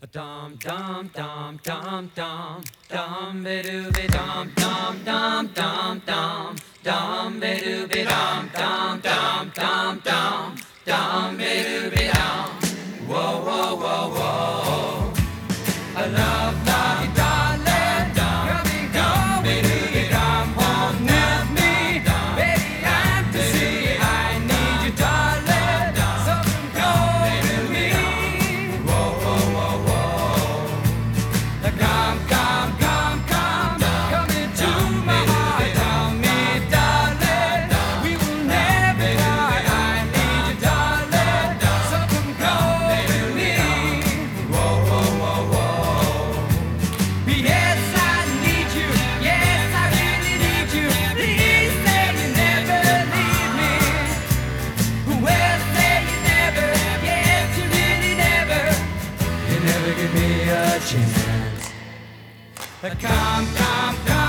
Dum dum dum dum dum dum be doo be dum dum dum dum dum dum be doo be dum dum dum dum dum dum be doo be dum. Whoa whoa whoa whoa. I love you, darling. Come come be doo be dum home with me, baby. I'm to see. I need you, darling. So come with me. Whoa whoa whoa whoa. Come, come, come, come, come into my heart, tell me, darling, we will never part. I need you, darling, so come with me. Whoa, whoa, whoa, whoa. Yes, I need you. Yes, I really need you. Please say you never leave me. Well, say you never. Yes, you really never. You never give me a chance. Come, come, come.